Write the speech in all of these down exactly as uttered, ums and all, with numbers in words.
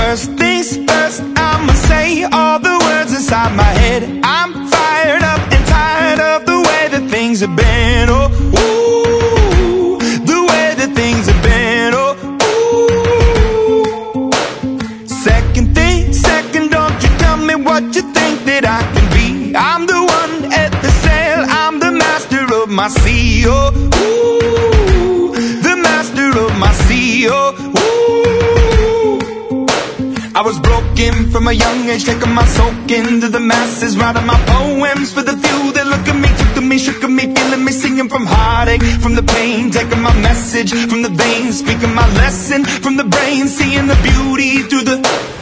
First things first, I'ma say all the words inside my head. I'm fired up and tired of the way that things have been. Oh, ooh, the way that things have been. Oh, ooh. Second thing, second, don't you tell me what you think that I can be. I'm the one at the sail, I'm the master of my sea. Oh, ooh, the master of my sea. Oh, ooh. I was broken from a young age, taking my soak into the masses, writing my poems for the few that look at me, took to me, shook at me, feeling me, singing from heartache, from the pain, taking my message from the veins, speaking my lesson from the brain, seeing the beauty through the...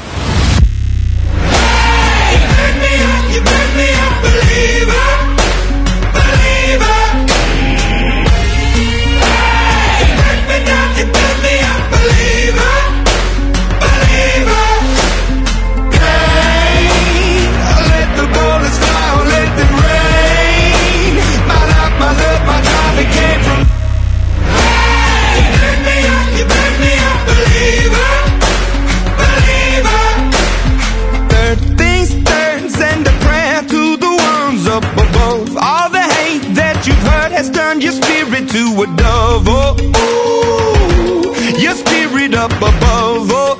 Hey, you burn me up, you burn me up, believer, believer. Hey, you burn me down, you burn me up, believer. Has turned your spirit to a dove. Oh, ooh, your spirit up above. Oh,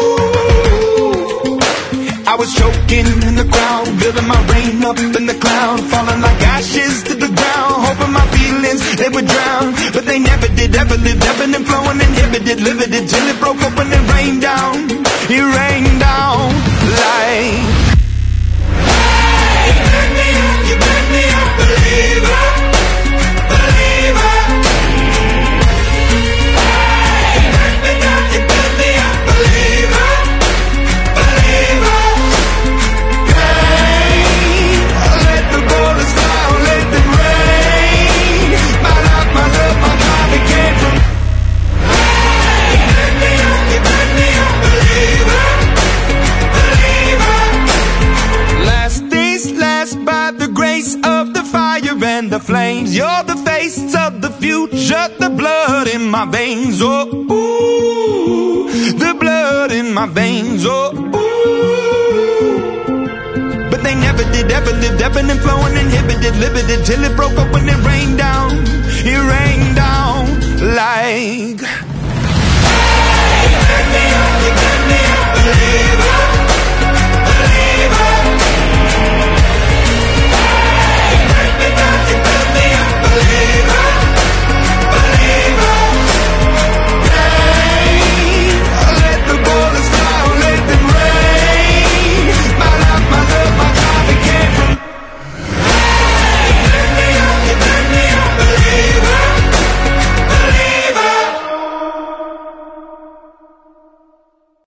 ooh. I was choking in the crowd, building my rain up in the cloud, falling like ashes to the ground, hoping my feelings they would drown, but they never did. Ever lived, ebbing and flowing, inhibited, limited, till it broke open and rained down. It rained down like. Hey, you burn me up, you burn me up, believer. And the flames, you're the face of the future, the blood in my veins. Oh, ooh, the blood in my veins. Oh, ooh. But they never did, ever lived, ebbing and flowing, inhibited, limited, till it broke up when it rained down. It rained down like. Hey, you burn me up, you burn me up, believer.